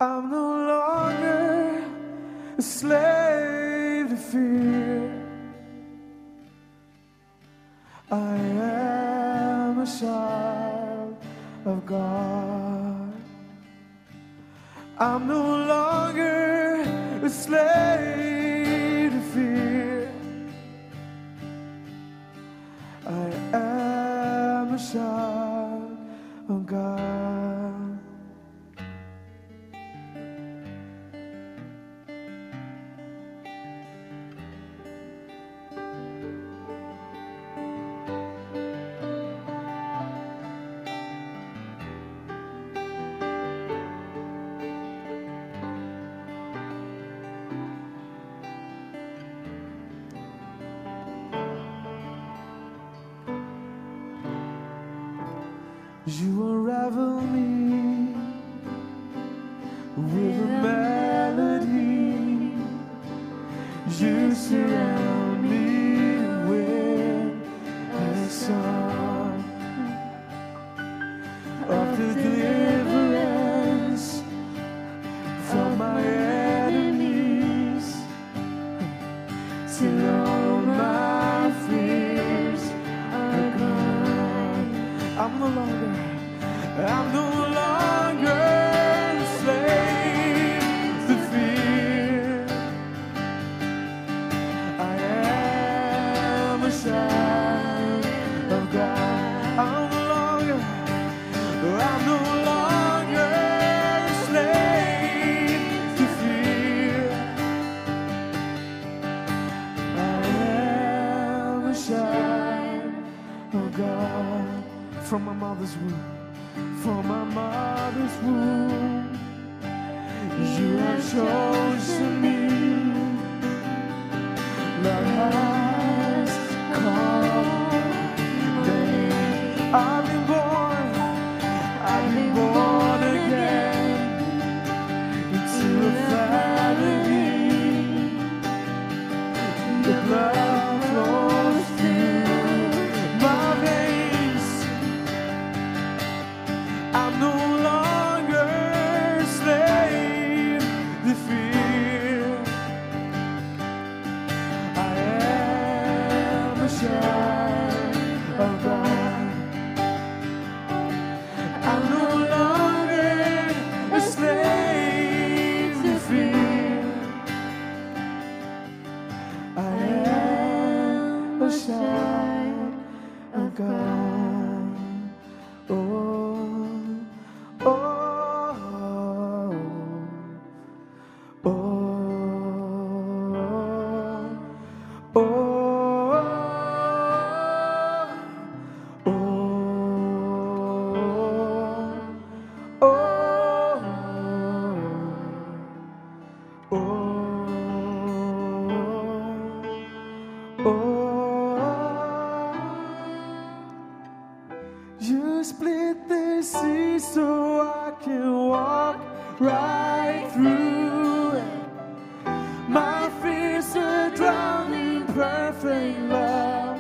I'm no longer a slave to fear. I am a child of God. I'm no longer a slave to fear. I am a child of God. You unravel me with a melody. You surround me with a song of deliverance from my enemies, till all my fears are gone. I'm no longer a slave to fear. I am a child of God. I'm no longer a slave to fear. I am a child of God. From my mother's womb, you have chosen me. Love has called me. I've been born again into a family. The blood flows through my veins. I'm no longer a slave to fear. I am a child of God. I'm no longer a slave to fear. I am a child of God. Oh. Oh, oh, oh, oh, you split the sea so I can walk right through it. My fears are drowned in perfect love.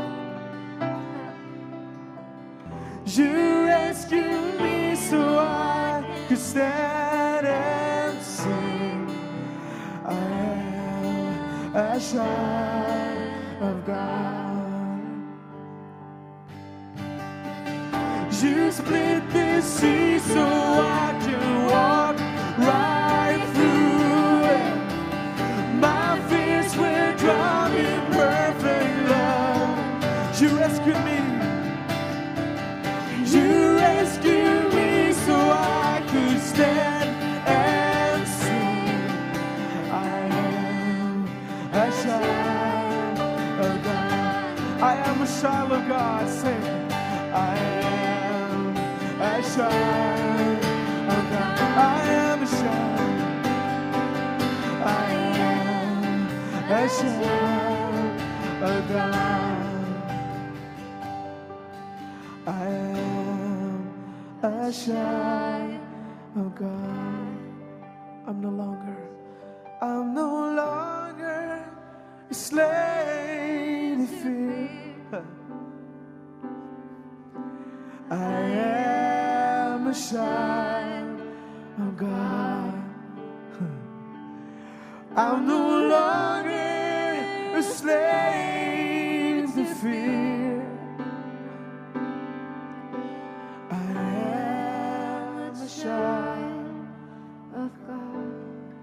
You rescued me so I could stand and sing. I am a child of God. You split the sea so I can walk right through it. My fears were drowned in perfect love. You rescued me. You rescued me so I could stand and sing. I am a child of God. I am a child of God. Say, I am a child of God. I am a child. I am a child of God. I am a child of God. I'm no longer a slave to fear. I am a child of God. I'm no longer a slave to fear. I am a child of God.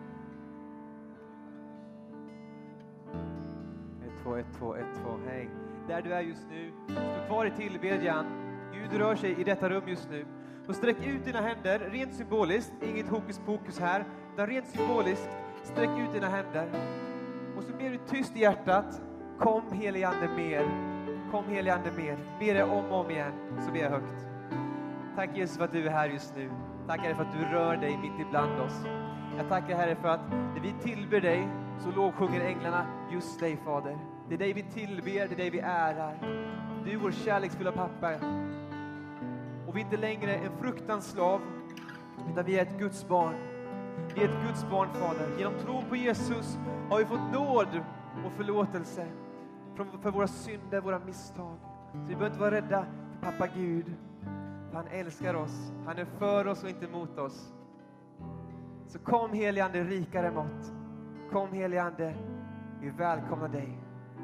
1, 2, 1, 2, 1, 2. Hej. Där du är just nu, stå kvar i tillbedjan. Gud rör sig i detta rum just nu. Och sträck ut dina händer, rent symboliskt, inget hokus pokus här, utan rent symboliskt, sträck ut dina händer. Och så ber du tyst i hjärtat, kom helige Ande mer, kom helige Ande mer. Ber det om och om igen, så ber jag högt. Tack Jesus för att du är här just nu. Tack Herre för att du rör dig mitt ibland oss. Jag tackar Herre för att när vi tillber dig så lovsjunger änglarna just dig Fader. Det är dig vi tillber, det är dig vi ärar. Du är vår kärleksfulla pappa. Och vi är inte längre en fruktans slav, utan vi är ett Guds barn. Vi är ett Guds barn, Fader. Genom tron på Jesus har vi fått nåd och förlåtelse för våra synder, våra misstag. Så vi behöver inte vara rädda för pappa Gud. För han älskar oss. Han är för oss och inte mot oss. Så kom helige Ande, rikare mått. Kom helige Ande, vi välkomnar dig.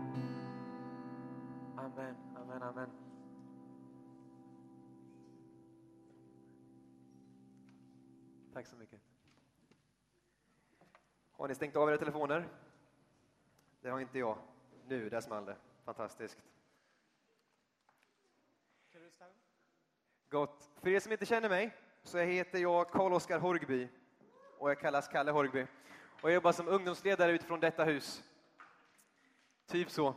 Amen, amen, amen. Tack så mycket. Har ni stängt av era telefoner? Det har inte jag. Nu, där small det. Fantastiskt. Gott. För er som inte känner mig så heter jag Karl-Oskar Horgby. Och jag kallas Kalle Horgby. Och jag jobbar som ungdomsledare utifrån detta hus. Typ så.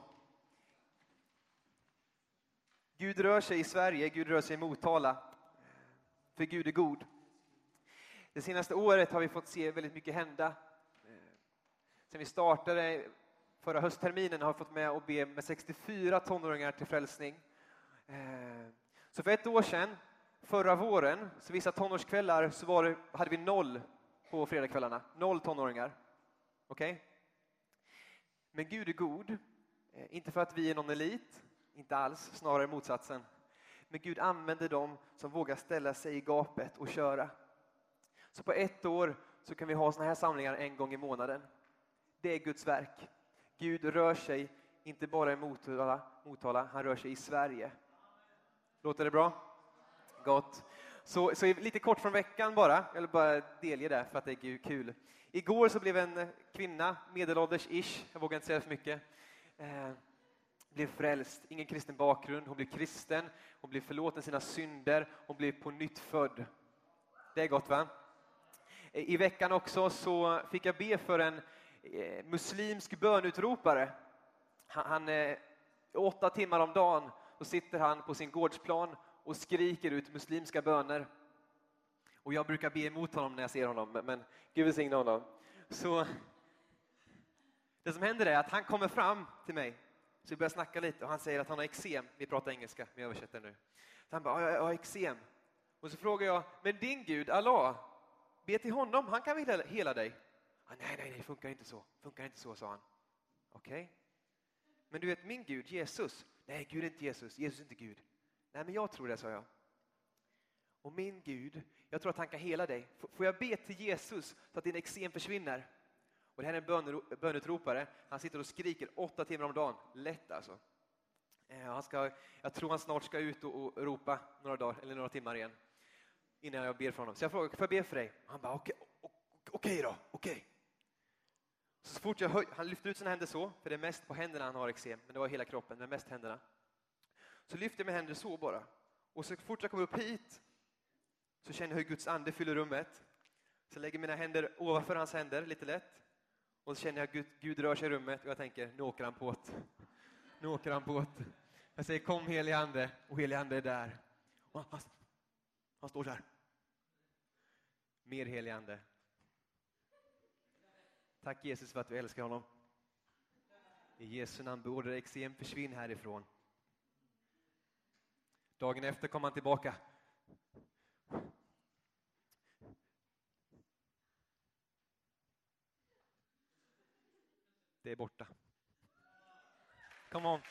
Gud rör sig i Sverige, Gud rör sig i Motala. För Gud är god. Det senaste året har vi fått se väldigt mycket hända. Sen vi startade förra höstterminen har vi fått med och be med 64 tonåringar till frälsning. Så för ett år sedan, förra våren, så vissa tonårskvällar så hade vi 0 på fredagskvällarna. 0 tonåringar. Okej? Men Gud är god. Inte för att vi är någon elit. Inte alls, snarare motsatsen. Men Gud använder dem som vågar ställa sig i gapet och köra. Så på ett år så kan vi ha såna här samlingar en gång i månaden. Det är Guds verk. Gud rör sig inte bara i Motala, han rör sig i Sverige. Låter det bra? Gott. Så lite kort från veckan bara. Jag vill bara delge det för att det är kul. Igår så blev en kvinna, medelålders-ish, jag vågar inte säga för mycket, blev frälst. Ingen kristen bakgrund. Hon blev kristen. Hon blev förlåten sina synder. Hon blev på nytt född. Det är gott, va? I veckan också så fick jag be för en muslimsk bönutropare. Han 8 timmar om dagen och sitter han på sin gårdsplan och skriker ut muslimska böner. Och jag brukar be emot honom när jag ser honom, men Gud välsigne honom. Så det som händer är att han kommer fram till mig. Så vi börjar snacka lite och han säger att han har eksem. Vi pratar engelska, men jag översätter nu. Så han bara, jag har eksem. Och så frågar jag, men din Gud, Allah, be till honom, han kan väl hela dig? Nej, det funkar inte så, sa han. Okej. Men du vet, min Gud, Jesus. Nej, Gud är inte Jesus är inte Gud. Nej, men jag tror det, sa jag. Och min Gud, jag tror att han kan hela dig. Får jag be till Jesus så att din eksem försvinner? Och det här är en bönutropare. Han sitter och skriker 8 timmar om dagen. Lätt alltså. Jag tror han snart ska ut och ropa några dagar eller några timmar igen. Innan jag ber för honom. Så jag frågar, får jag be för dig? Han bara, okej. Så fort han lyfter ut sina händer så. För det är mest på händerna han har eksem. Men det var hela kroppen, men mest händerna. Så lyfter jag med händer så bara. Och så fort jag kommer upp hit. Så känner jag hur Guds ande fyller rummet. Så jag lägger mina händer ovanför hans händer lite lätt. Och så känner jag att Gud rör sig i rummet. Och jag tänker, nu åker han på det. Jag säger, kom helige ande. Och helige ande är där. Och han står så här. Mer helige ande. Tack Jesus för att du älskar honom. I Jesu namn beordrar eksem, försvinn härifrån. Dagen efter kom han tillbaka. Det är borta. Come on.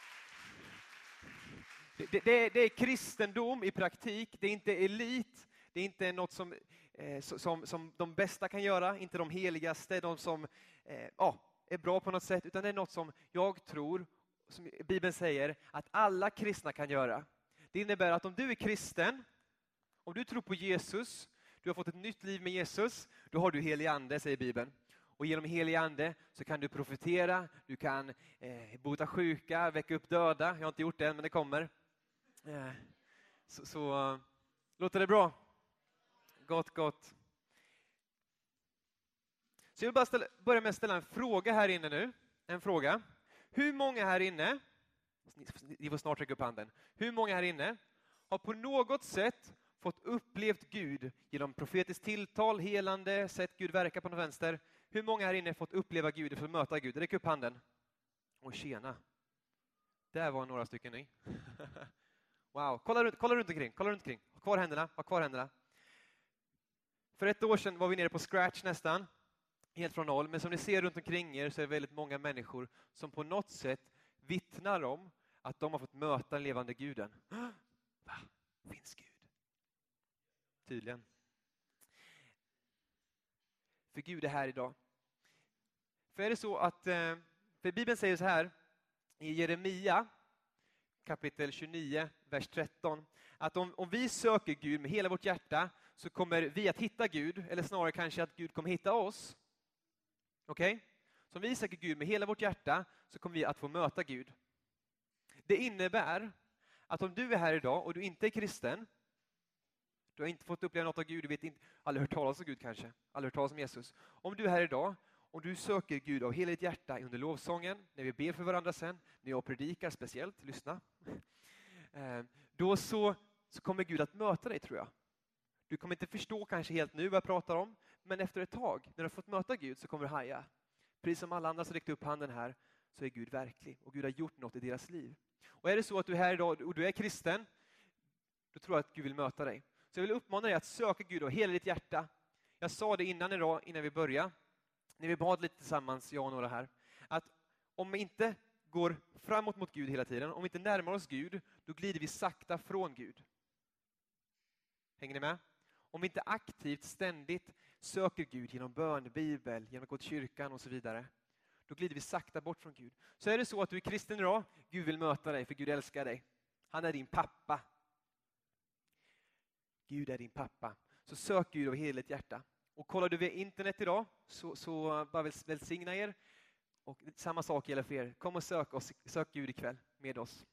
Det är kristendom i praktik. Det är inte elit. Det är inte något som de bästa kan göra, inte de heligaste, de som är bra på något sätt, utan det är något som jag tror, som Bibeln säger, att alla kristna kan göra. Det innebär att om du är kristen, om du tror på Jesus, du har fått ett nytt liv med Jesus, då har du helig ande, säger Bibeln. Och genom helig ande så kan du profetera, du kan bota sjuka, väcka upp döda. Jag har inte gjort det än, men det kommer. Så låter det bra? Gott. Så jag vill bara börja med att ställa en fråga här inne nu. En fråga. Hur många här inne, ni får snart räcka upp handen. Hur många här inne har på något sätt fått upplevt Gud genom profetiskt tilltal, helande, sett Gud verka på något vänster? Hur många här inne har fått uppleva Gud och fått möta Gud? Räck upp handen. Och tjena. Där var några stycken ni. Wow, kolla runt omkring. Ha kvar händerna. För ett år sedan var vi nere på scratch nästan. Helt från noll. Men som ni ser runt omkring er så är det väldigt många människor som på något sätt vittnar om att de har fått möta den levande guden. Va? Finns Gud? Tydligen. För Gud är här idag. För är det så att, för Bibeln säger så här i Jeremia kapitel 29, vers 13, att om vi söker Gud med hela vårt hjärta så kommer vi att hitta Gud, eller snarare kanske att Gud kommer hitta oss. Okej? Så om vi söker Gud med hela vårt hjärta så kommer vi att få möta Gud. Det innebär att om du är här idag och du inte är kristen, du har inte fått uppleva något av Gud, du vet inte, aldrig hört talas om Gud kanske, aldrig hört talas om Jesus. Om du är här idag och du söker Gud av hela ditt hjärta under lovsången, när vi ber för varandra sen, när jag predikar speciellt, lyssna. Då så kommer Gud att möta dig, tror jag. Du kommer inte förstå kanske helt nu vad jag pratar om, men efter ett tag, när du har fått möta Gud, så kommer du haja. Precis som alla andra som räckte upp handen här, så är Gud verklig och Gud har gjort något i deras liv. Och är det så att du är här idag och du är kristen, då tror jag att Gud vill möta dig. Så jag vill uppmana dig att söka Gud av hela ditt hjärta. Jag sa det innan idag, innan vi började, när vi bad lite tillsammans, jag och några här, att om vi inte går framåt mot Gud hela tiden, om vi inte närmar oss Gud, då glider vi sakta från Gud. Hänger ni med? Om vi inte aktivt, ständigt söker Gud genom bön, bibel, genom att gå till kyrkan och så vidare, då glider vi sakta bort från Gud. Så är det så att du är kristen idag, Gud vill möta dig för Gud älskar dig. Han är din pappa. Gud är din pappa. Så sök Gud av hela ditt hjärta. Och kollar du via internet idag så bara välsigna er. Och samma sak gäller för er. Kom och sök Gud ikväll med oss.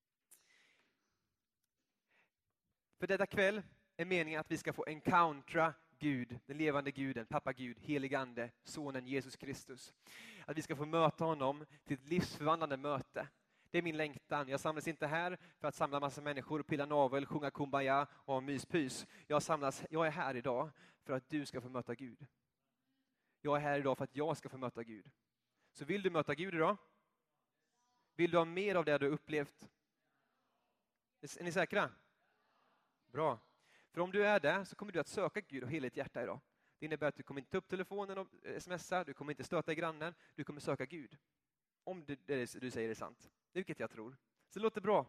För detta kväll är meningen att vi ska få encountera Gud, den levande guden, pappa Gud, helig ande, sonen Jesus Kristus. Att vi ska få möta honom till ett livsförvandlande möte. Det är min längtan. Jag samlas inte här för att samla massa människor, pilla navel, sjunga kumbaya och ha myspys. Jag är här idag för att du ska få möta Gud. Jag är här idag för att jag ska få möta Gud. Så vill du möta Gud idag? Vill du ha mer av det du har upplevt? Är ni säkra? Bra. För om du är där så kommer du att söka Gud av hela ditt hjärta idag. Det innebär att du kommer inte ta upp telefonen och smsa, du kommer inte stöta i grannen, du kommer söka Gud. Om det du säger är sant. Vilket jag tror. Så det låter bra.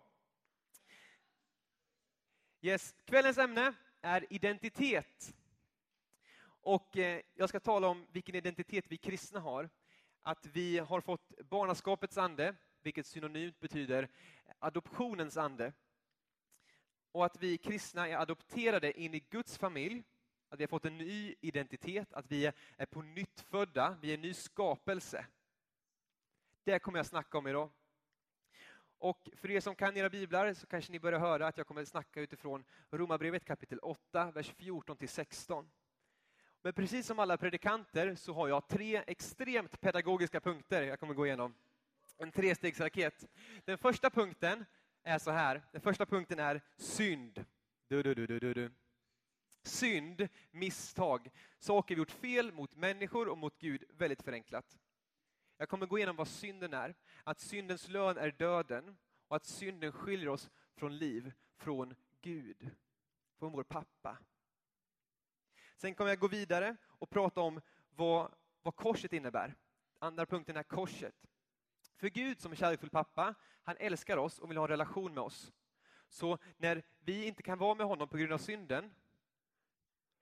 Yes. Kvällens ämne är identitet. Och jag ska tala om vilken identitet vi kristna har. Att vi har fått barnaskapets ande, vilket synonymt betyder adoptionens ande. Och att vi kristna är adopterade in i Guds familj. Att vi har fått en ny identitet, att vi är på nytt födda, vi är en ny skapelse. Det kommer jag snacka om idag. Och för er som kan era biblar så kanske ni börjar höra att jag kommer att snacka utifrån Romarbrevet kapitel 8, vers 14-16. Men precis som alla predikanter så har jag 3 extremt pedagogiska punkter jag kommer gå igenom. En 3-stegsraket. Den första punkten är så här. Den första punkten är synd. Synd, misstag. Saker vi gjort fel mot människor och mot Gud, väldigt förenklat. Jag kommer gå igenom vad synden är. Att syndens lön är döden. Och att synden skiljer oss från liv, från Gud. Från vår pappa. Sen kommer jag gå vidare och prata om vad korset innebär. Andra punkten är korset. För Gud som är kärleksfull pappa, han älskar oss och vill ha en relation med oss. Så när vi inte kan vara med honom på grund av synden,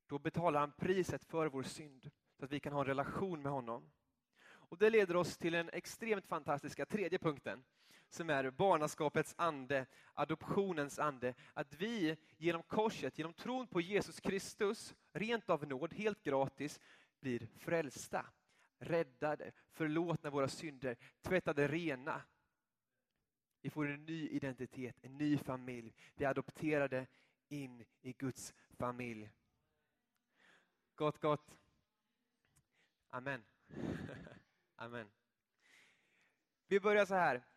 då betalar han priset för vår synd så att vi kan ha en relation med honom. Och det leder oss till den extremt fantastiska tredje punkten, som är barnaskapets ande, adoptionens ande. Att vi genom korset, genom tron på Jesus Kristus, rent av nåd, helt gratis, blir frälsta, räddade, förlåtna våra synder, tvättade rena. Vi får en ny identitet, en ny familj. Vi är adopterade in i Guds familj. Gott. Amen. Amen. Vi börjar så här.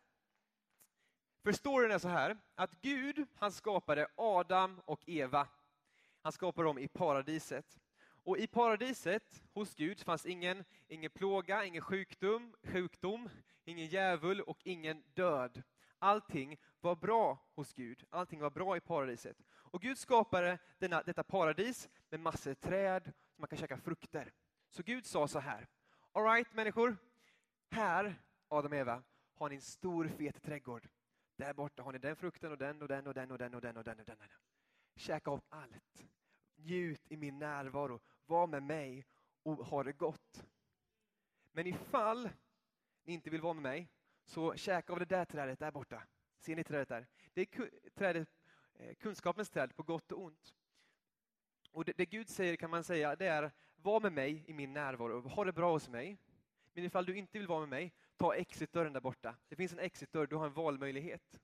För storyn är så här, att Gud, han skapade Adam och Eva. Han skapade dem i paradiset. Och i paradiset, hos Gud, fanns ingen plåga, ingen sjukdom, ingen djävul och ingen död. Allting var bra hos Gud. Allting var bra i paradiset. Och Gud skapade detta paradis med massor träd som man kan käka frukter. Så Gud sa så här: all right, människor, här, Adam och Eva, har ni en stor fet trädgård. Där borta har ni den frukten och den och den och den och den och den och den och den. Käka upp allt. Njut i min närvaro. Var med mig och ha det gott. Men ifall ni inte vill vara med mig, så käka av det där trädet där borta. Ser ni trädet där? Det är kunskapens träd på gott och ont. Och det Gud säger, kan man säga, det är: var med mig i min närvaro. Ha det bra hos mig. Men ifall du inte vill vara med mig, ta exitdörren där borta. Det finns en exitdörr, du har en valmöjlighet.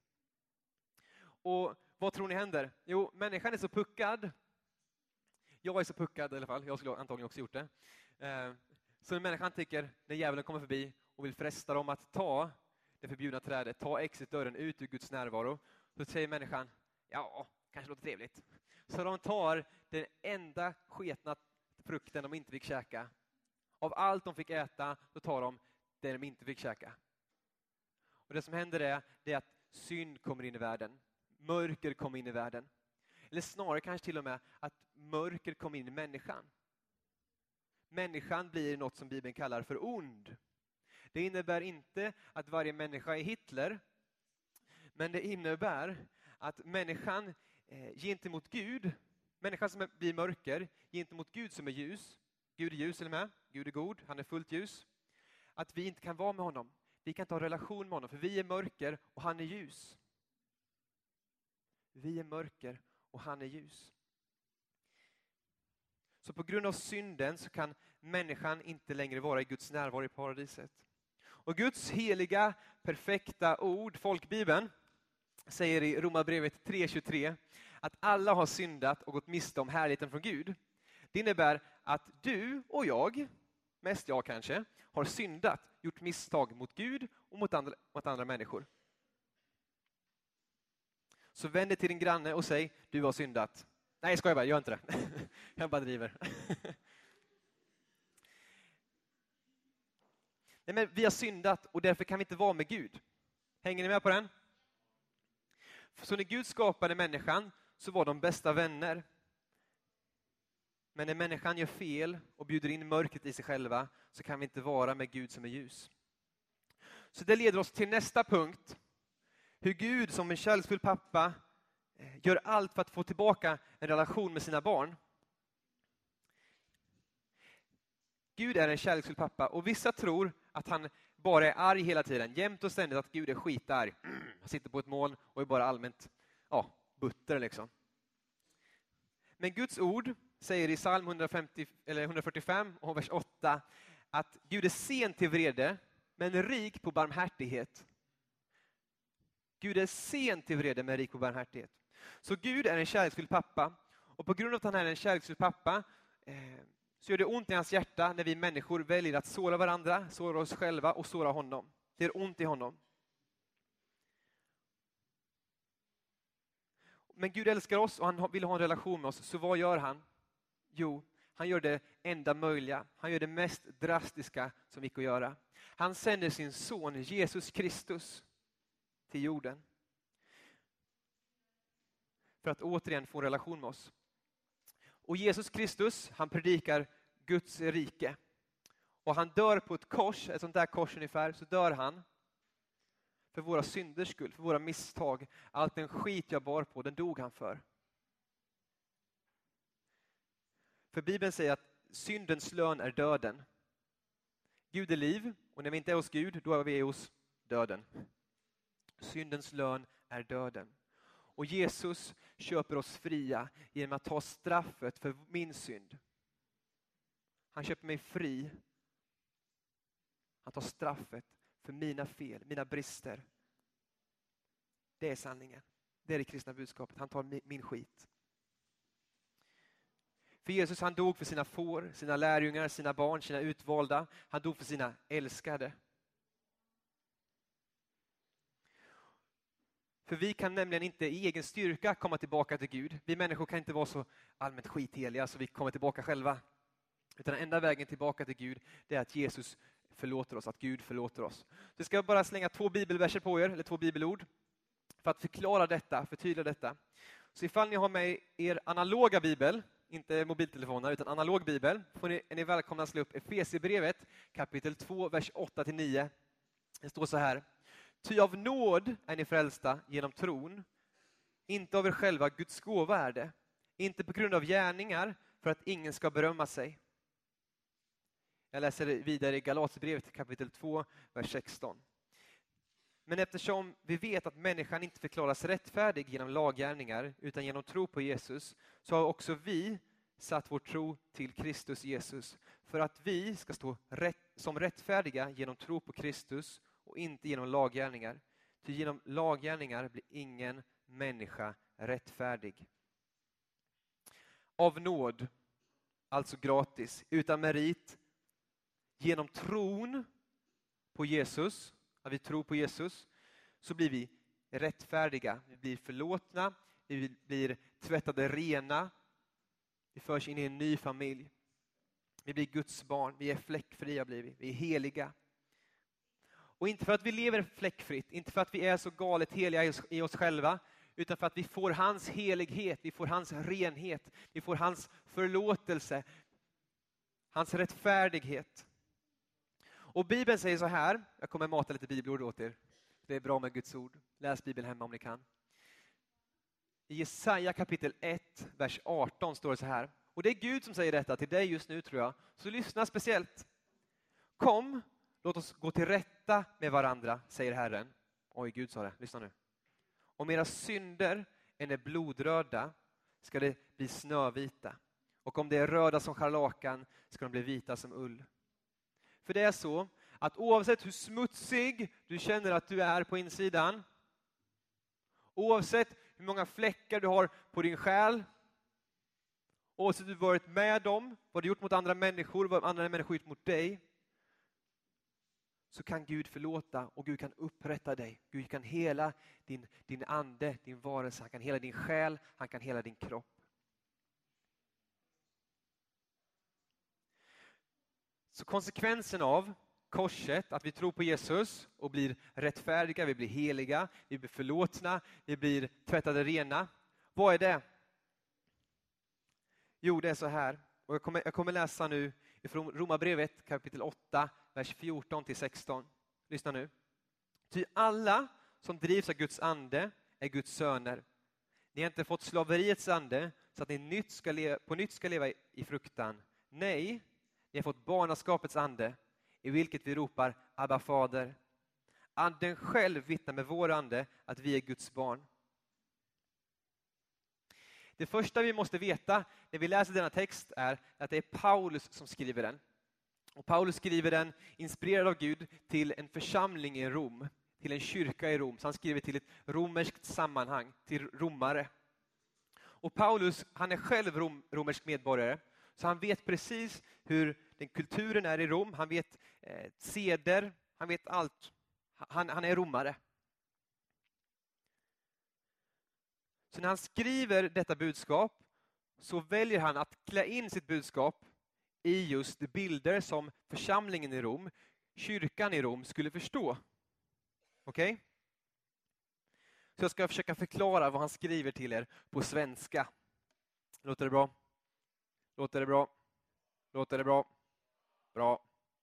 Och vad tror ni händer? Jo, människan är så puckad. Jag är så puckad i alla fall. Jag skulle antagligen också gjort det. Så när människan tycker, när djävulen kommer förbi och vill fresta dem att ta det förbjudna trädet, ta exitdörren ut ur Guds närvaro, så säger människan: ja, kanske låter trevligt. Så de tar den enda sketna frukten de inte fick käka. Av allt de fick äta, så tar de det de inte fick käka. Och det som händer är att synd kommer in i världen. Mörker kommer in i världen. Eller snarare kanske till och med att mörker kommer in i människan. Människan blir något som Bibeln kallar för ond. Det innebär inte att varje människa är Hitler. Men det innebär att människan gentemot Gud, människan som blir mörker, gentemot Gud som är ljus. Gud är ljus, eller med? Gud är god, han är fullt ljus. Att vi inte kan vara med honom. Vi kan inte ha relation med honom, för vi är mörker och han är ljus. Vi är mörker och han är ljus. Så på grund av synden så kan människan inte längre vara i Guds närvaro i paradiset. Och Guds heliga, perfekta ord, folkbibeln, säger i Romarbrevet 3:23 att alla har syndat och gått miste om härligheten från Gud. Det innebär att du och jag, mest jag kanske, har syndat, gjort misstag mot Gud och mot andra människor. Så vänd dig till din granne och säg: du har syndat. Nej, ska jag bara, gör inte det. Jag bara driver. Nej, men vi har syndat och därför kan vi inte vara med Gud. Hänger ni med på den? Så när Gud skapade människan så var de bästa vänner. Men när människan gör fel och bjuder in mörkret i sig själva, så kan vi inte vara med Gud som är ljus. Så det leder oss till nästa punkt. Hur Gud som en kärleksfull pappa gör allt för att få tillbaka en relation med sina barn. Gud är en kärleksfull pappa, och vissa tror att han bara är arg hela tiden. Jämt och ständigt att Gud är skitarg. Han sitter på ett moln och är bara allmänt butter liksom. Men Guds ord säger i psalm 145 och vers 8 att Gud är sen till vrede men rik på barmhärtighet. Gud är sen till vrede men rik på barmhärtighet. Så Gud är en kärleksfull pappa, och på grund av att han är en kärleksfull pappa så gör det ont i hans hjärta när vi människor väljer att såra varandra, såra oss själva och såra honom. Det är ont i honom. Men Gud älskar oss och han vill ha en relation med oss. Så vad gör han? Jo, han gör det enda möjliga. Han gör det mest drastiska som gick att göra. Han sänder sin son Jesus Kristus till jorden. För att återigen få en relation med oss. Och Jesus Kristus, han predikar Guds rike. Och han dör på ett kors, ett sånt där kors ungefär, så dör han. För våra synders skull, för våra misstag. Allt den skit jag bar på, den dog han för. För Bibeln säger att syndens lön är döden. Gud är liv, och när vi inte är hos Gud, då är vi hos döden. Syndens lön är döden. Och Jesus köper oss fria genom att ta straffet för min synd. Han köper mig fri. Han tar straffet för mina fel, mina brister. Det är sanningen. Det är det kristna budskapet. Han tar min skit. För Jesus, han dog för sina får, sina lärjungar, sina barn, sina utvalda. Han dog för sina älskade. För vi kan nämligen inte i egen styrka komma tillbaka till Gud. Vi människor kan inte vara så allmänt skitheliga så vi kommer tillbaka själva. Utan den enda vägen tillbaka till Gud, det är att Jesus förlåter oss, att Gud förlåter oss. Så jag ska bara slänga 2 bibelverser på er, eller 2 bibelord. För att förklara detta, förtydliga detta. Så ifall ni har med er analoga bibel, inte mobiltelefoner utan analog bibel, är ni välkomna att slå upp Efesierbrevet kapitel 2, vers 8-9. Det står så här: Ty av nåd är ni frälsta genom tron, inte av er själva, Guds gåva är det, inte på grund av gärningar för att ingen ska berömma sig. Jag läser vidare i Galaterbrevet kapitel 2, vers 16. Men eftersom vi vet att människan inte förklaras rättfärdig genom laggärningar utan genom tro på Jesus, så har också vi satt vår tro till Kristus Jesus för att vi ska stå som rättfärdiga genom tro på Kristus och inte genom laggärningar. Ty genom laggärningar blir ingen människa rättfärdig. Av nåd, alltså gratis, utan merit, genom tron på Jesus, när vi tror på Jesus, så blir vi rättfärdiga. Vi blir förlåtna, vi blir tvättade rena, vi förs in i en ny familj. Vi blir Guds barn, vi är fläckfria, vi är heliga. Och inte för att vi lever fläckfritt, inte för att vi är så galet heliga i oss själva, utan för att vi får hans helighet, vi får hans renhet, vi får hans förlåtelse, hans rättfärdighet. Och Bibeln säger så här, jag kommer mata lite bibelord åt er. Det är bra med Guds ord. Läs Bibeln hemma om ni kan. I Jesaja kapitel 1, vers 18 står det så här. Och det är Gud som säger detta till dig just nu, tror jag. Så lyssna speciellt. Kom, låt oss gå till rätta med varandra, säger Herren. Oj, Gud sa det. Lyssna nu. Om era synder är blodröda ska det bli snövita. Och om det är röda som scharlakan ska de bli vita som ull. För det är så att oavsett hur smutsig du känner att du är på insidan, oavsett hur många fläckar du har på din själ, oavsett hur du varit med om, vad du gjort mot andra människor, vad andra människor gjort mot dig, så kan Gud förlåta och Gud kan upprätta dig. Gud kan hela din ande, din varelse, han kan hela din själ, han kan hela din kropp. Så konsekvensen av korset, att vi tror på Jesus och blir rättfärdiga, vi blir heliga, vi blir förlåtna, vi blir tvättade rena. Vad är det? Jo, det är så här. Och jag kommer läsa nu ifrån Romarbrevet kapitel 8, vers 14-16. Lyssna nu. Ty alla som drivs av Guds ande är Guds söner. Ni har inte fått slaveriets ande så att ni på nytt ska leva i fruktan. Nej, ni har fått barnaskapets ande, i vilket vi ropar Abba fader. Anden själv vittnar med vår ande att vi är Guds barn. Det första vi måste veta när vi läser denna text är att det är Paulus som skriver den. Och Paulus skriver den inspirerad av Gud till en församling i Rom, till en kyrka i Rom. Så han skriver till ett romerskt sammanhang, till romare. Och Paulus, han är själv romersk medborgare, så han vet precis hur den kulturen är i Rom. Han vet seder, han vet allt. Han är romare. Så när han skriver detta budskap så väljer han att klä in sitt budskap i just de bilder som församlingen i Rom, kyrkan i Rom, skulle förstå. Okej? Så jag ska försöka förklara vad han skriver till er på svenska. Låter det bra? Låter det bra? Låter det bra? Bra.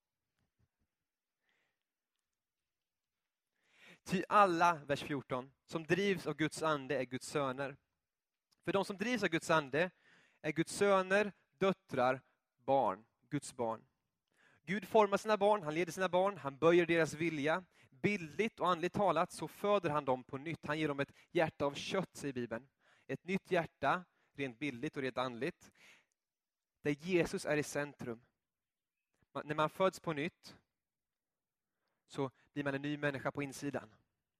Ty alla, vers 14, som drivs av Guds ande är Guds söner. För de som drivs av Guds ande är Guds söner, döttrar, barn, Guds barn. Gud formar sina barn, han leder sina barn, han böjer deras vilja. Bildligt och andligt talat så föder han dem på nytt. Han ger dem ett hjärta av kött, säger Bibeln. Ett nytt hjärta, rent bildligt och rent andligt. Där Jesus är i centrum. När man föds på nytt så blir man en ny människa på insidan.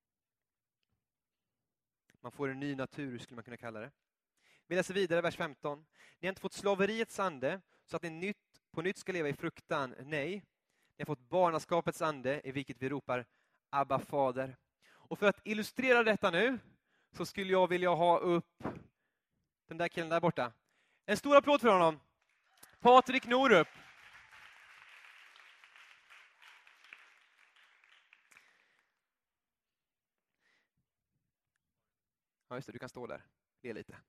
Man får en ny natur, skulle man kunna kalla det. Vi läser vidare, vers 15. Ni har inte fått slaveriets ande så att ni på nytt ska leva i fruktan. Nej, ni har fått barnaskapets ande i vilket vi ropar Abba fader. Och för att illustrera detta nu så skulle jag vilja ha upp den där killen där borta. En stor applåd för honom. Patrik Norup. Ja just det, du kan stå där. Det är lite.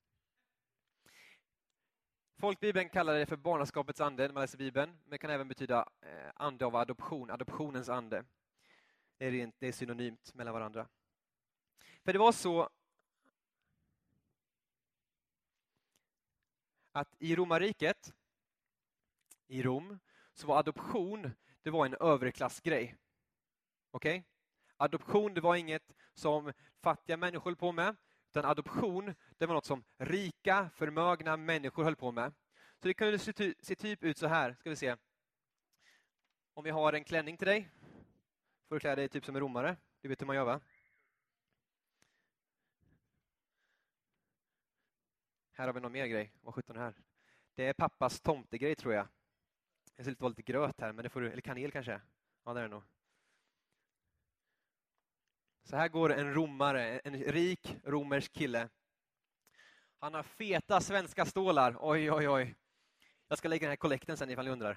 Folkbibeln kallar det för barnaskapets ande när man läser Bibeln. Men det kan även betyda ande av adoption, adoptionens ande. Det är synonymt mellan varandra. För det var så att i romarriket, i Rom, så var adoption, det var en överklassgrej. Okej? Adoption, det var inget som fattiga människor höll på med. Utan adoption, det var något som rika, förmögna människor höll på med. Så det kunde se typ ut så här, ska vi se. Om vi har en klänning till dig, får du klä dig typ som en romare. Du vet hur man gör, va? Här har vi någon mer grej. Vad 17 här? Det är pappas tomtegrej, tror jag. Jag ser lite gröt här, men det får du, eller kanel kanske. Ja, det är det nog. Så här går en romare, en rik romersk kille. Han har feta svenska stålar. Oj, oj, oj. Jag ska lägga den här kollekten sen ifall ni undrar.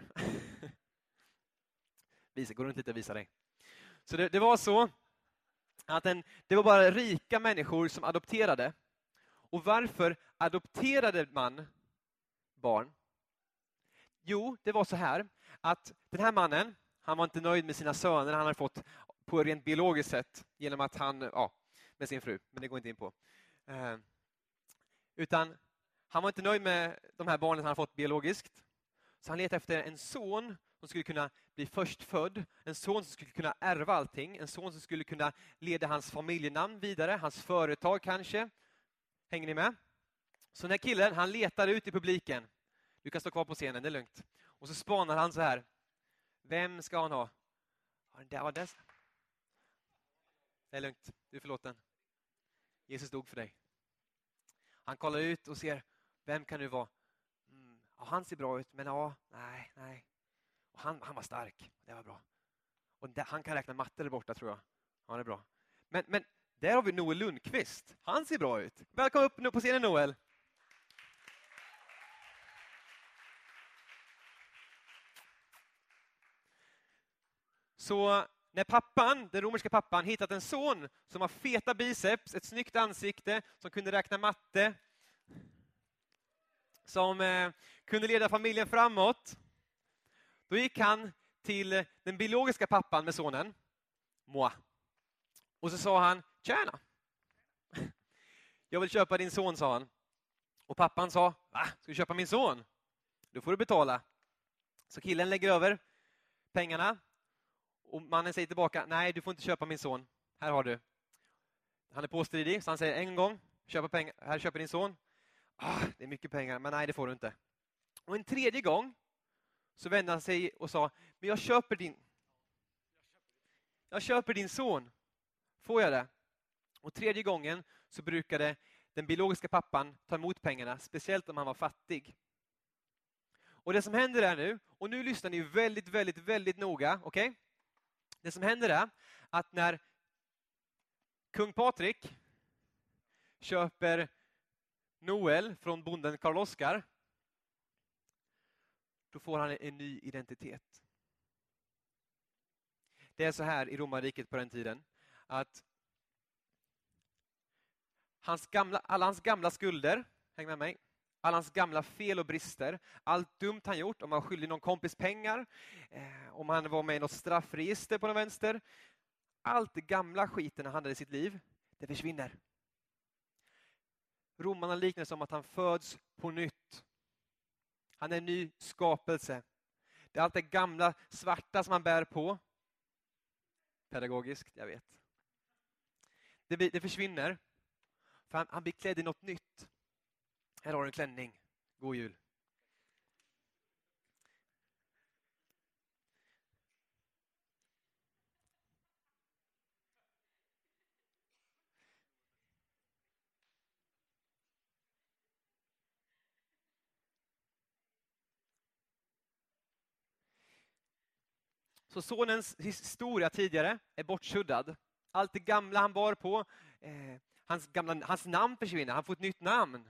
Går runt lite och visa dig. Så det var så att det var bara rika människor som adopterade. Och varför adopterade man barn? Jo, det var så här att den här mannen, han var inte nöjd med sina söner han hade fått på rent biologiskt sätt genom att han, med sin fru, men det går inte in på. Utan han var inte nöjd med de här barnen han hade fått biologiskt. Så han letade efter en son som skulle kunna bli förstfödd, en son som skulle kunna ärva allting, en son som skulle kunna leda hans familjenamn vidare, hans företag kanske. Hänger ni med? Så den här killen, han letar ut i publiken. Du kan stå kvar på scenen, det är lugnt. Och så spanar han så här. Vem ska han ha? Det är lugnt, du är förlåten. Jesus dog för dig. Han kollar ut och ser, vem kan du vara? Ja, han ser bra ut, men nej. Och han var stark, det var bra. Och han kan räkna matte där borta, tror jag. Ja, det är bra. Men där har vi Noel Lundqvist. Han ser bra ut. Välkommen upp nu på scenen, Noel. Så när pappan, den romerska pappan, hittat en son som har feta biceps, ett snyggt ansikte, som kunde räkna matte, som kunde leda familjen framåt, då gick han till den biologiska pappan med sonen, moi. Och så sa han, tjäna. Jag vill köpa din son, sa han. Och pappan sa, va? Ska du köpa min son? Då får du betala. Så killen lägger över pengarna. Och mannen säger tillbaka, nej du får inte köpa min son. Här har du. Han är påstridig, så han säger en gång, här köper din son. Det är mycket pengar, men nej det får du inte. Och en tredje gång så vände han sig och sa, men jag köper din son. Får jag det? Och tredje gången så brukade den biologiska pappan ta emot pengarna, speciellt om han var fattig. Och det som händer är nu, och nu lyssnar ni väldigt, väldigt, väldigt noga, okej? Det som händer är att när kung Patrik köper Noel från bonden Karl Oskar, då får han en ny identitet. Det är så här i romarriket på den tiden att alla hans gamla skulder, häng med mig, alla hans gamla fel och brister, allt dumt han gjort, om han skyldig någon kompis pengar, om han var med i något straffregister på den vänster, allt det gamla skiten han hade i sitt liv, det försvinner. Romarna liknar som att han föds på nytt. Han är en ny skapelse. Det är allt det gamla svarta som han bär på. Pedagogiskt, jag vet. Det försvinner. För han blir klädd i något nytt. Här har du en klänning. God jul. Så sonens historia tidigare är bortsuddad. Allt det gamla han bar på, hans namn försvinner, han får ett nytt namn.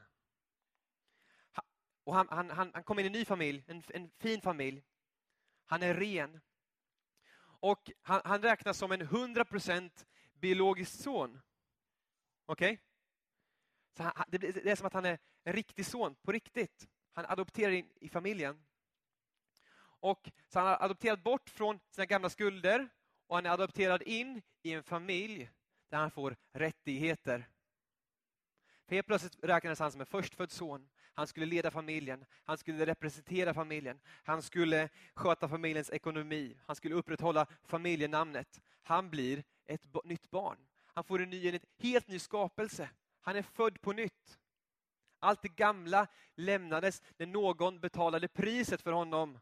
Och han kommer in i en ny familj, en fin familj. Han är ren. Och han räknas som en 100% biologisk son. Okej? Så det är som att han är en riktig son, på riktigt. Han adopterar in i familjen. Och så han har adopterat bort från sina gamla skulder och han är adopterad in i en familj där han får rättigheter. För helt plötsligt räknades han som en förstfödd son. Han skulle leda familjen, han skulle representera familjen, han skulle sköta familjens ekonomi, han skulle upprätthålla familjenamnet. Han blir ett nytt barn. Han får en helt ny skapelse. Han är född på nytt. Allt det gamla lämnades när någon betalade priset för honom.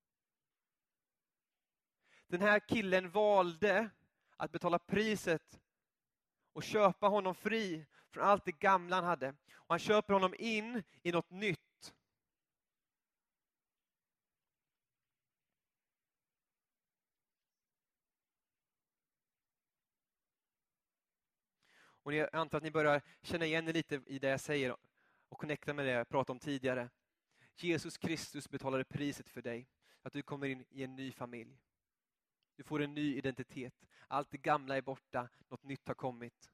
Den här killen valde att betala priset och köpa honom fri från allt det gamla han hade. Och han köper honom in i något nytt. Och jag antar att ni börjar känna igen er lite i det jag säger och connecta med det jag pratade om tidigare. Jesus Kristus betalade priset för dig. Att du kommer in i en ny familj. Du får en ny identitet. Allt det gamla är borta, något nytt har kommit.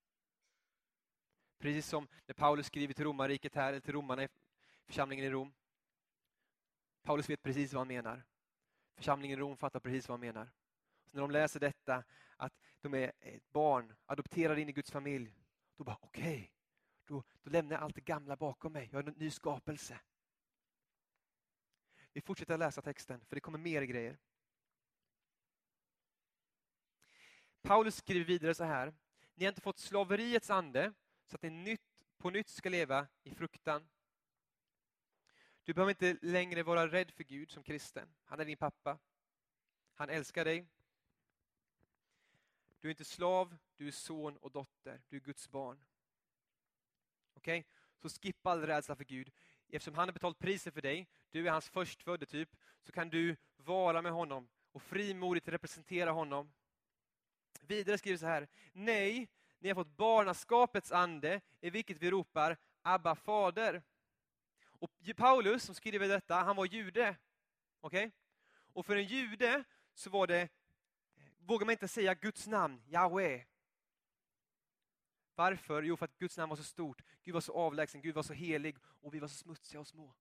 Precis som när Paulus skriver till romarriket här, eller till romarna i församlingen i Rom. Paulus vet precis vad han menar. Församlingen i Rom fattar precis vad han menar. Så när de läser detta, att de är ett barn, adopterade in i Guds familj, då bara okej, då lämnar jag allt det gamla bakom mig. Jag är en ny skapelse. Vi fortsätter läsa texten, för det kommer mer grejer. Paulus skriver vidare så här: ni har inte fått slaveriets ande så att ni på nytt ska leva i fruktan. Du behöver inte längre vara rädd för Gud som kristen. Han är din pappa. Han älskar dig. Du är inte slav, du är son och dotter. Du är Guds barn. Okej? Så skippa all rädsla för Gud. Eftersom han har betalt priset för dig, du är hans förstfödde typ, så kan du vara med honom och frimodigt representera honom. Vidare skriver så här: nej, ni har fått barnaskapets ande i vilket vi ropar Abba fader. Och Paulus som skriver detta, han var jude. Okej? Och för en jude så var det, vågar man inte säga Guds namn, Yahweh. Varför? Jo, för att Guds namn var så stort. Gud var så avlägsen, Gud var så helig och vi var så smutsiga och små.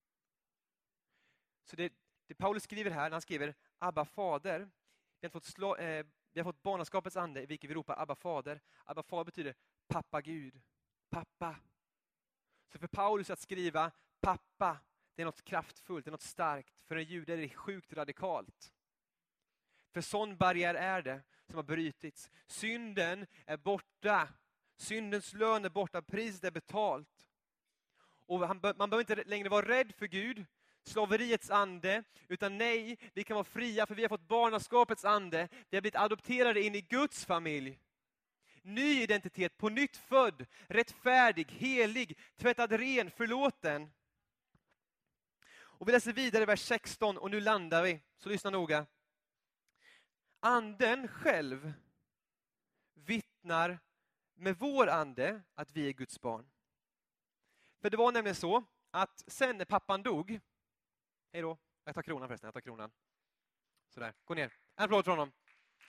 Så det Paulus skriver här, när han skriver Abba fader, vi har fått barnaskapets ande i vilket vi ropar Abba fader. Abba fader betyder pappa Gud. Pappa. Så för Paulus att skriva pappa, det är något kraftfullt, det är något starkt. För en jude är det sjukt radikalt. För sån barriär är det som har brutits. Synden är borta. Syndens lön är borta, priset är betalt. Och man behöver inte längre vara rädd för Gud, slaveriets ande, utan nej, vi kan vara fria för vi har fått barnaskapets ande. Vi har blivit adopterade in i Guds familj. Ny identitet, på nytt född, rättfärdig, helig, tvättad ren, förlåten. Och vi läser vidare i vers 16 och nu landar vi, så lyssna noga. Anden själv vittnar med vår ande att vi är Guds barn. För det var nämligen så att sen när pappan dog, hej då, jag tar kronan förresten, jag tar kronan. Sådär, gå ner. En applåd för honom.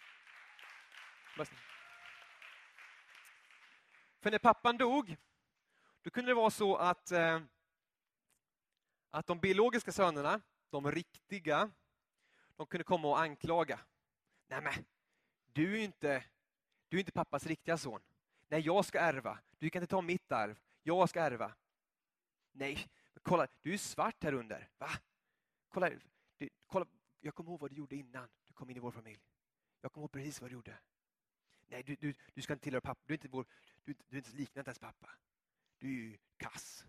För när pappan dog, då kunde det vara så att de biologiska sönerna, de riktiga, de kunde komma och anklaga. Nej men, du är inte pappas riktiga son. Nej, jag ska ärva. Du kan inte ta mitt arv. Jag ska ärva. Nej, Kolla, du är svart här under. Va? Kolla, jag kommer ihåg vad du gjorde innan du kom in i vår familj. Jag kommer ihåg precis vad du gjorde. Nej, du ska inte tillhöra pappa. Du är inte liknande ens pappa. Du är ju kass.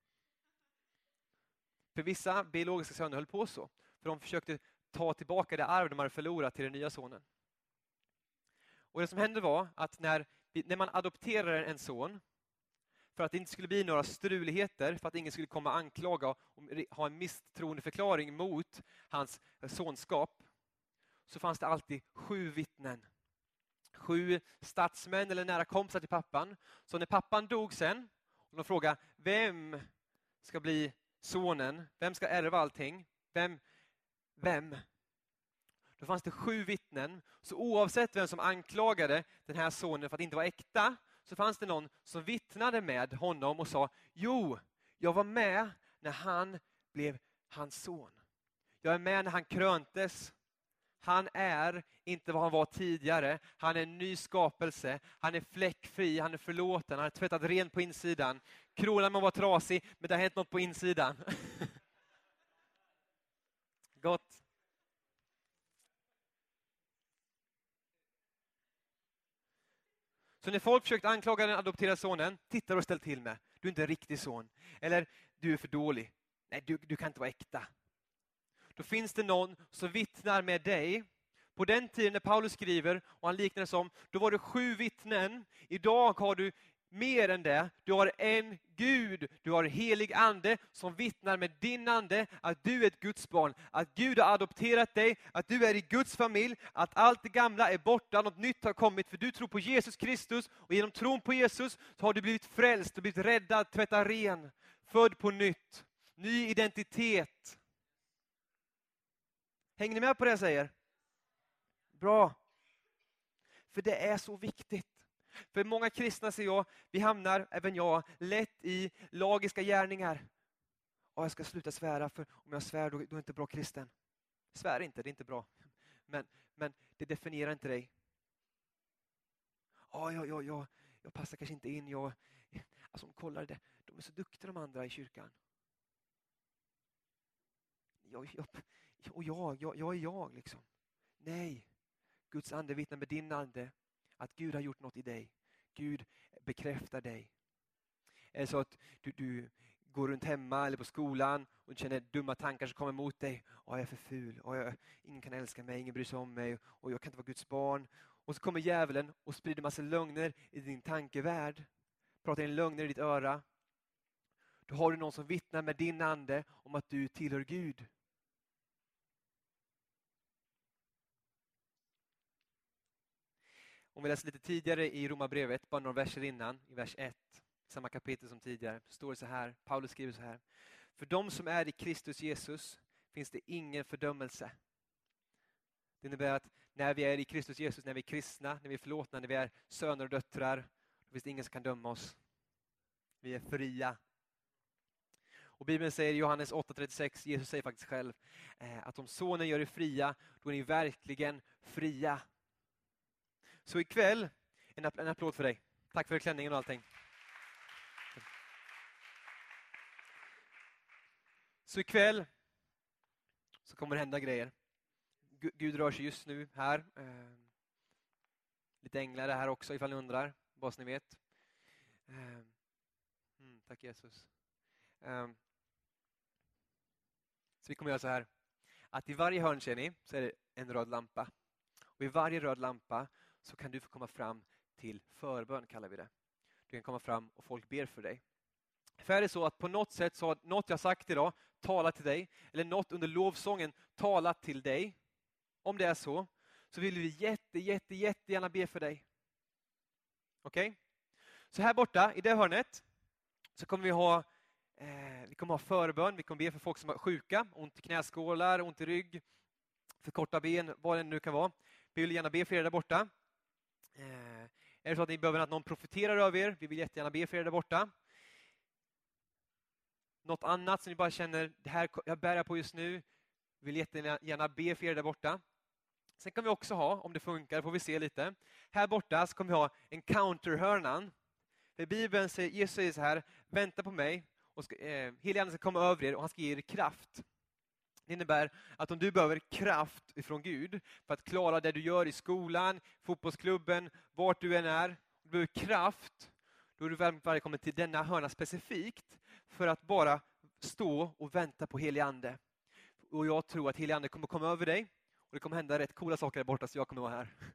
För vissa biologiska söner höll på så. För de försökte ta tillbaka det arv de hade förlorat till den nya sonen. Och det som hände var att när man adopterar en son, för att det inte skulle bli några struligheter, för att ingen skulle komma anklaga och ha en misstroendeförklaring mot hans sonskap, så fanns det alltid 7 vittnen. 7 statsmän eller nära kompisar till pappan. Så när pappan dog sen, och de frågade vem ska bli sonen, vem ska ärva allting, vem? Då fanns det 7 vittnen. Så oavsett vem som anklagade den här sonen för att inte vara äkta, så fanns det någon som vittnade med honom och sa, jo, jag var med när han blev hans son. Jag är med när han kröntes. Han är inte vad han var tidigare. Han är en ny skapelse. Han är fläckfri, han är förlåten, han är tvättat ren på insidan. Kronan må vara trasig, men det har hänt något på insidan. Gott. Så när folk försökte anklaga den adopterade sonen, titta och ställ till med. Du är inte en riktig son. Eller, du är för dålig. Nej, du kan inte vara äkta. Då finns det någon som vittnar med dig. På den tiden när Paulus skriver, och han liknar det som, då var det 7 vittnen. Idag har du mer än det. Du har en Gud, du har helig ande som vittnar med din ande att du är ett Guds barn. Att Gud har adopterat dig, att du är i Guds familj, att allt det gamla är borta, något nytt har kommit. För du tror på Jesus Kristus, och genom tron på Jesus så har du blivit frälst, du har blivit räddad, tvättad ren, född på nytt. Ny identitet. Hänger ni med på det jag säger? Bra. För det är så viktigt. För många kristna, ser jag, vi hamnar, även jag, lätt i lagiska gärningar. Jag ska sluta svära, för om jag svär då är jag inte bra kristen. Svär inte, det är inte bra. Men det definierar inte dig. Jag passar kanske inte in. Alltså, kollar det. De är så duktiga de andra i kyrkan. Jag är jag liksom. Nej, Guds ande vittnar med din ande att Gud har gjort något i dig. Gud bekräftar dig. Är det så att du går runt hemma eller på skolan och känner dumma tankar som kommer mot dig. Jag är för ful. Ingen kan älska mig, ingen bryr sig om mig. Och jag kan inte vara Guds barn. Och så kommer djävulen och sprider massa lögner i din tankevärld. Pratar in lögner i ditt öra. Då har du någon som vittnar med din ande om att du tillhör Gud. Om vi läser lite tidigare i Romarbrevet, bara några verser innan, i vers 1, samma kapitel som tidigare, står det så här, Paulus skriver så här: för de som är i Kristus Jesus finns det ingen fördömelse. Det innebär att när vi är i Kristus Jesus, när vi är kristna, när vi är förlåtna, när vi är söner och döttrar, då finns det ingen som kan döma oss. Vi är fria. Och Bibeln säger i Johannes 8:36, Jesus säger faktiskt själv, att om sonen gör er fria, då är ni verkligen fria. Så ikväll, en applåd för dig. Tack för klänningen och allting. Så ikväll så kommer det hända grejer. Gud rör sig just nu här. Lite änglar är här också ifall ni undrar. Bara så ni vet. Tack Jesus. Så vi kommer göra så här. Att i varje hörn, ser ni, så är det en röd lampa. Och i varje röd lampa så kan du få komma fram till förbön, kallar vi det. Du kan komma fram och folk ber för dig. För är det så att på något sätt så har något jag sagt idag talat till dig, eller något under lovsången talat till dig, om det är så vill vi jättegärna be för dig. Okej? Så här borta, i det hörnet, så kommer vi ha förbön. Vi kommer be för folk som är sjuka, ont i knäskålar, ont i rygg, för korta ben, vad det nu kan vara. Vi vill gärna be för er där borta. Är det så att ni behöver att någon profeterar över er, vi vill jättegärna be för er där borta. Något annat som ni bara känner, det här jag bär på just nu, vill jättegärna be för er där borta. Sen kan vi också ha, om det funkar, får vi se lite. Här borta så kommer vi ha en counterhörnan. För Bibeln säger, Jesus säger så här: vänta på mig Och helig ande ska komma över er och han ska ge er kraft. Det innebär att om du behöver kraft ifrån Gud för att klara det du gör i skolan, fotbollsklubben, vart du än är. Du behöver kraft, då är du välkommen till denna hörna specifikt för att bara stå och vänta på helig ande. Och jag tror att helig ande kommer komma över dig och det kommer hända rätt coola saker där borta så jag kommer vara här.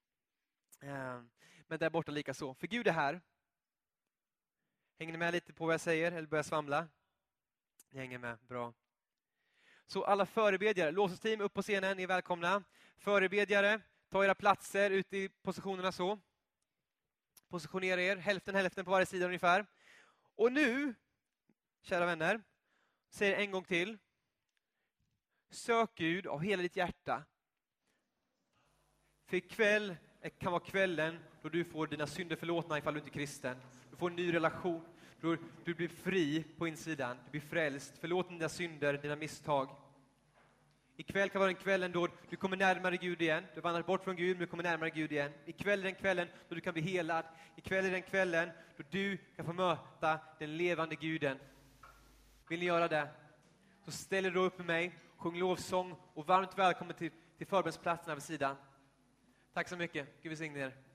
Men där borta lika så. För Gud är här. Hänger ni med lite på vad jag säger eller börjar svamla? Ni hänger med, bra. Så alla förebedjare, låtsasteam upp på scenen, ni är välkomna. Förebedjare, ta era platser ute i positionerna så. Positionera er, hälften på varje sida ungefär. Och nu, kära vänner, säger en gång till. Sök Gud av hela ditt hjärta. För ikväll kan vara kvällen då du får dina synder förlåtna ifall du inte är kristen. Du får en ny relation. Du blir fri på insidan. Du blir frälst. Förlåt dina synder, dina misstag. Ikväll kan vara den kvällen då du kommer närmare Gud igen. Du vandrar bort från Gud men du kommer närmare Gud igen. Ikväll är den kvällen då du kan bli helad. Ikväll är den kvällen då du kan få möta den levande Guden. Vill ni göra det? Så ställ er då upp med mig. Sjung lovsång och varmt välkommen till förbönsplatserna vid sidan. Tack så mycket. Gud välsigne er.